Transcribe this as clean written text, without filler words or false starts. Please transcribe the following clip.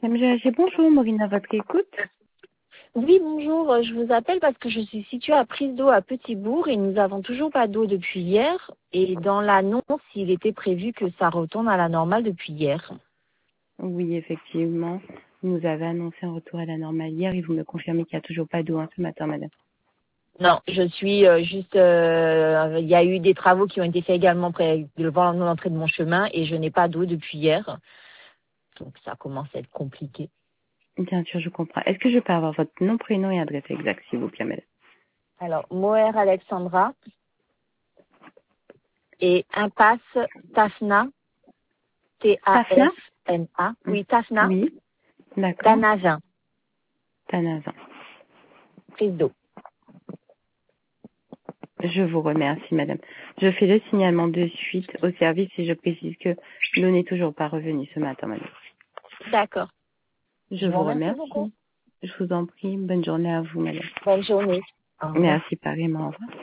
MGH, bonjour, Maureen à votre écoute. Oui, bonjour. Je vous appelle parce que je suis située à Prise d'eau à Petit-Bourg et nous avons toujours pas d'eau depuis hier. Et dans l'annonce, il était prévu que ça retourne à la normale depuis hier. Oui, effectivement, vous nous avez annoncé un retour à la normale hier et vous me confirmez qu'il n'y a toujours pas d'eau ce matin, madame. Non, je suis juste. Il y a eu des travaux qui ont été faits également devant l'entrée de mon chemin et je n'ai pas d'eau depuis hier. Donc ça commence à être compliqué. Bien sûr, je comprends. Est-ce que je peux avoir votre nom, prénom et adresse exacte, s'il vous plaît, madame? Alors, Moher Alexandra et impasse Tafna, Tafna? Tafna. Oui, Tafna, Oui, d'accord. Danavin, Tanazan. Prise d'eau. Je vous remercie, madame. Je fais le signalement de suite au service et je précise que l'eau n'est toujours pas revenue ce matin, madame. D'accord. Je Je vous vous remercie beaucoup. remercie. Je vous en prie. Bonne journée à vous, madame. Bonne journée. Au revoir. Merci pareillement. Au revoir.